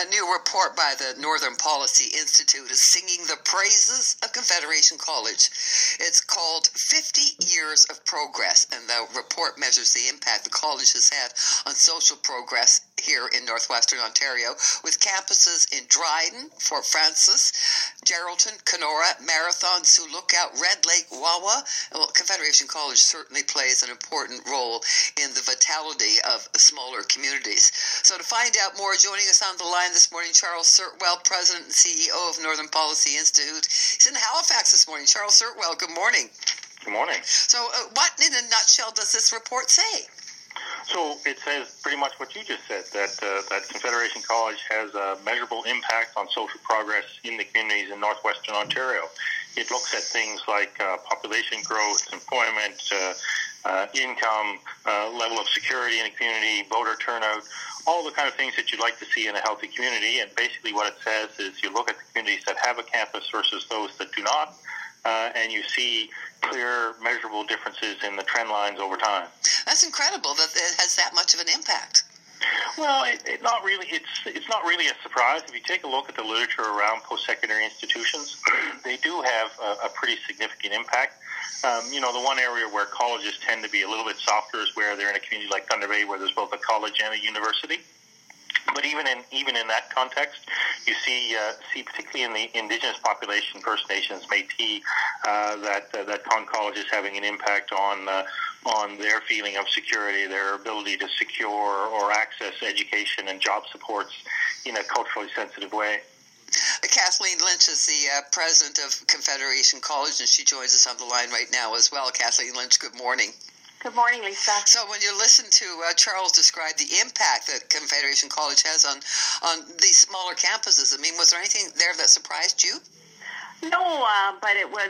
A new report by the Northern Policy Institute is singing the praises of Confederation College. It's called 50 Years of Progress, and the report measures the impact the college has had on social progress here in northwestern Ontario, with campuses in Dryden, Fort Frances, Geraldton, Kenora, Marathon, Sioux Lookout, Red Lake, Wawa. Well, Confederation College certainly plays an important role in the vitality of smaller communities. So to find out more, joining us on the line this morning, Charles Sirtwell, President and CEO of Northern Policy Institute. He's in Halifax this morning. Charles Sirtwell, good morning. Good morning. So what, in a nutshell, does this report say? So it says pretty much what you just said, that Confederation College has a measurable impact on social progress in the communities in northwestern Ontario. It looks at things like population growth, employment, income, level of security in a community, voter turnout, all the kind of things that you'd like to see in a healthy community. And basically what it says is you look at the communities that have a campus versus those that do not, and you see clear, measurable differences in the trend lines over time. That's incredible that it has that much of an impact. Well, not really. It's not really a surprise. If you take a look at the literature around post-secondary institutions, they do have a pretty significant impact. The one area where colleges tend to be a little bit softer is where they're in a community like Thunder Bay, where there's both a college and a university. But even in that context, you see particularly in the Indigenous population, First Nations, Métis, that Con College is having an impact on their feeling of security, their ability to secure or access education and job supports in a culturally sensitive way. Kathleen Lynch is the president of Confederation College, and she joins us on the line right now as well. Kathleen Lynch, good morning. Good morning, Lisa. So when you listen to Charles describe the impact that Confederation College has on these smaller campuses, I mean, was there anything there that surprised you? No, but it was,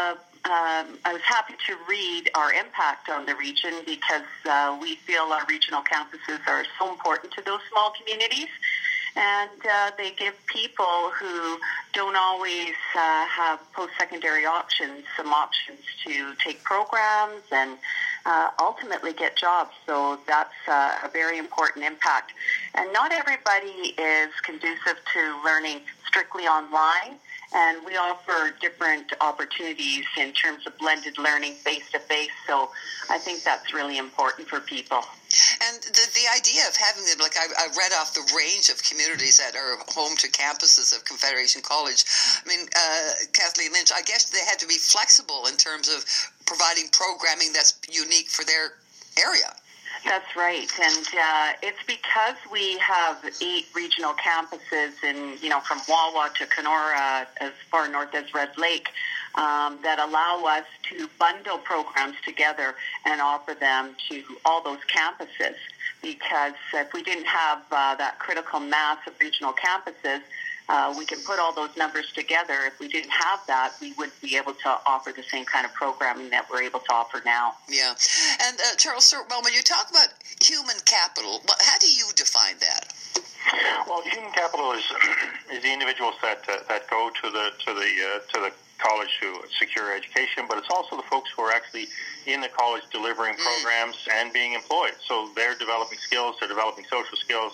I was happy to read our impact on the region because we feel our regional campuses are so important to those small communities. And they give people who don't always have post-secondary options some options to take programs and ultimately get jobs. So that's a very important impact. And not everybody is conducive to learning strictly online. And we offer different opportunities in terms of blended learning face-to-face. So I think that's really important for people. And the idea of having them, like I read off the range of communities that are home to campuses of Confederation College. I mean, Kathleen Lynch, I guess they had to be flexible in terms of providing programming that's unique for their area. That's right, and it's because we have 8 regional campuses from Wawa to Kenora, as far north as Red Lake, that allow us to bundle programs together and offer them to all those campuses. Because if we didn't have that critical mass of regional campuses, we can put all those numbers together. If we didn't have that, we wouldn't be able to offer the same kind of programming that we're able to offer now. Yeah. And Charles Sirtwell, when you talk about human capital, how do you define that? Well, human capital is the individuals that go to the college to secure education, but it's also the folks who are actually in the college delivering programs and being employed. So they're developing skills, they're developing social skills,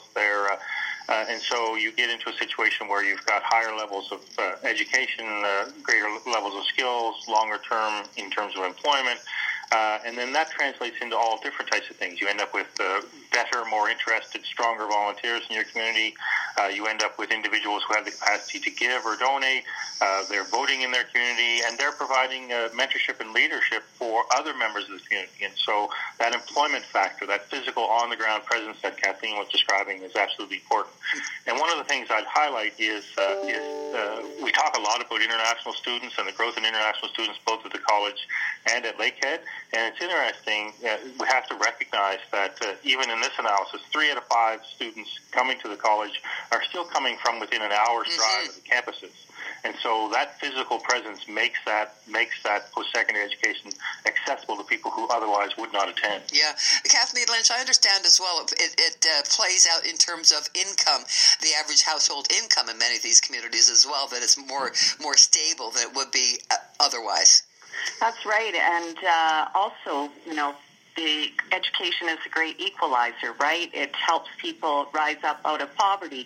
and so you get into a situation where you've got higher levels of education, greater levels of skills, longer term in terms of employment, and then that translates into all different types of things. You end up with better, more interested, stronger volunteers in your community. You end up with individuals who have the capacity to give or donate. They're voting in their community, and they're providing mentorship and leadership for other members of the community. And so that employment factor, that physical on-the-ground presence that Kathleen was describing is absolutely important. And one of the things I'd highlight is we talk a lot about international students and the growth in international students both at the college and at Lakehead. And it's interesting, we have to recognize that even in this analysis, 3 out of 5 students coming to the college are still coming from within an hour's drive of the campuses. And so that physical presence makes that post-secondary education accessible to people who otherwise would not attend. Yeah. Kathleen Lynch, I understand as well, it plays out in terms of income, the average household income in many of these communities as well, that it's more stable than it would be otherwise. That's right. And also, the education is a great equalizer, right? It helps people rise up out of poverty.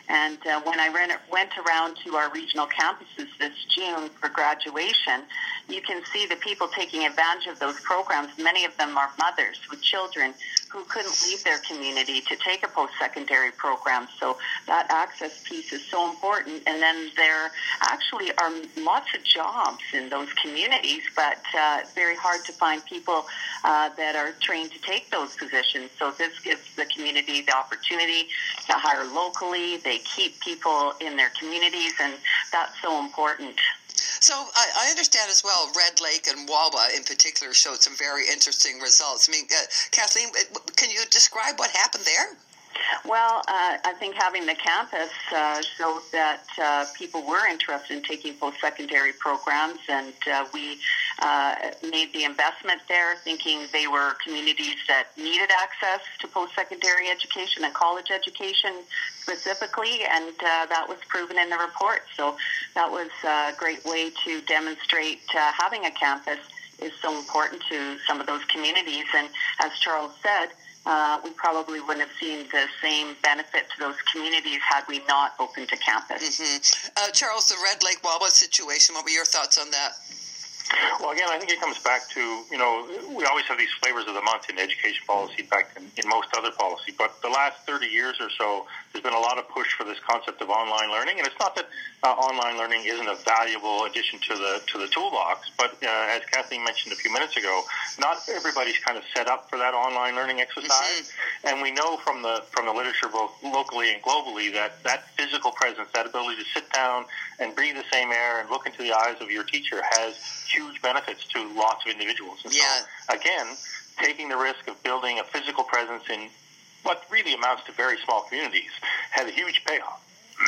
And when I went around to our regional campuses this June for graduation, you can see the people taking advantage of those programs. Many of them are mothers with children who couldn't leave their community to take a post-secondary program. So that access piece is so important. And then there actually are lots of jobs in those communities, but it's very hard to find people that are trained to take those positions. So this gives the community the opportunity to hire locally. They keep people in their communities, and that's so important. So I understand as well, Red Lake and Wawa in particular showed some very interesting results. I mean, Kathleen, can you describe what happened there? Well, I think having the campus showed that people were interested in taking post-secondary programs, and we made the investment there thinking they were communities that needed access to post-secondary education and college education specifically, and that was proven in the report. So that was a great way to demonstrate having a campus is so important to some of those communities. And as Charles said, we probably wouldn't have seen the same benefit to those communities had we not opened a campus. Mm-hmm. Charles, the Red Lake Wawa situation, what were your thoughts on that? Well, again, I think it comes back to, we always have these flavors of the month in education policy, back in most other policy, but the last 30 years or so, there's been a lot of push for this concept of online learning, and it's not that online learning isn't a valuable addition to the toolbox, but as Kathleen mentioned a few minutes ago, not everybody's kind of set up for that online learning exercise, and we know from the literature both locally and globally that physical presence, that ability to sit down and breathe the same air and look into the eyes of your teacher has huge benefits to lots of individuals. And so, again, taking the risk of building a physical presence in what really amounts to very small communities has a huge payoff.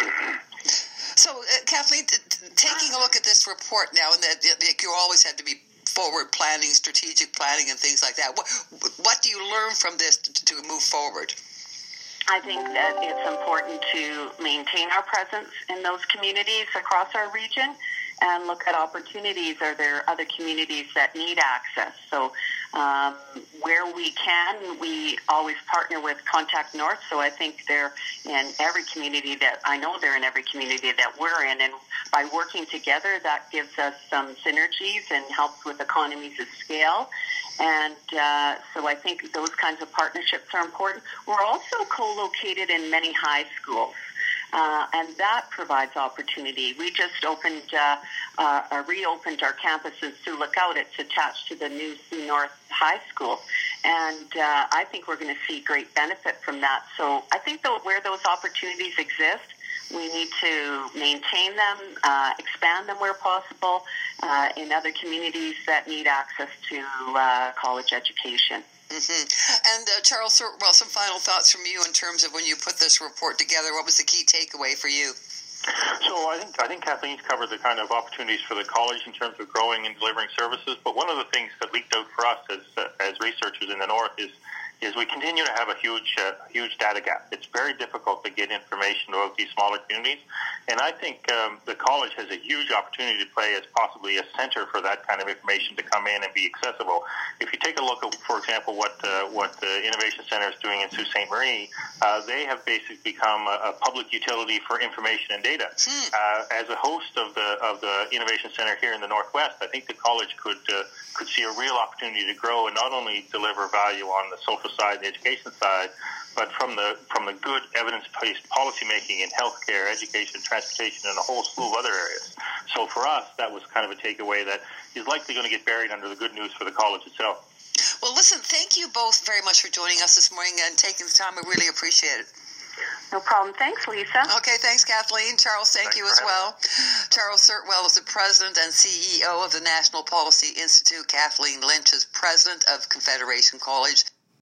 So, Kathleen, taking a look at this report now, and that you always have to be forward planning, strategic planning, and things like that. What do you learn from this to move forward? I think that it's important to maintain our presence in those communities across our region and look at opportunities. Are there other communities that need access? So where we can, we always partner with Contact North. So I think they're in every community I know they're in every community that we're in. And by working together, that gives us some synergies and helps with economies of scale. And so I think those kinds of partnerships are important. We're also co-located in many high schools. And that provides opportunity. We just reopened our campus in Sioux Lookout. It's attached to the new Sioux North High School. And I think we're going to see great benefit from that. So I think where those opportunities exist, we need to maintain them, expand them where possible in other communities that need access to college education. Mm-hmm. And Charles, well, some final thoughts from you in terms of when you put this report together. What was the key takeaway for you? So I think Kathleen's covered the kind of opportunities for the college in terms of growing and delivering services. But one of the things that leaked out for us as researchers in the North is we continue to have a huge data gap. It's very difficult to get information about these smaller communities, and I think the college has a huge opportunity to play as possibly a center for that kind of information to come in and be accessible. If you take a look at, for example, what the Innovation Center is doing in Sault Ste. Marie, they have basically become a public utility for information and data. As a host of the Innovation Center here in the Northwest, I think the college could see a real opportunity to grow and not only deliver value on the social side, the education side, but from the good evidence-based policy making in healthcare, education, transportation, and a whole slew of other areas. So for us, that was kind of a takeaway that is likely going to get buried under the good news for the college itself. Well, listen, thank you both very much for joining us this morning and taking the time. I really appreciate it. No problem. Thanks, Lisa. Okay, thanks, Kathleen. Charles, thank you as well. Charles Sirtwell is the president and CEO of the National Policy Institute. Kathleen Lynch is president of Confederation College.